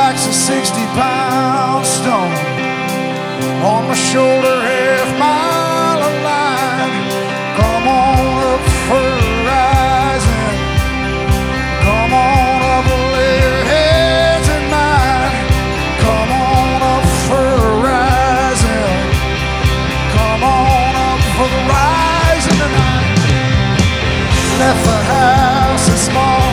like's a 60-pound stone on my shoulder, half-mile of line. Come on up for a rising. Come on up, lay your heads in mine. Come on up for a rising. Come on up for the rising tonight. Left the house this morning,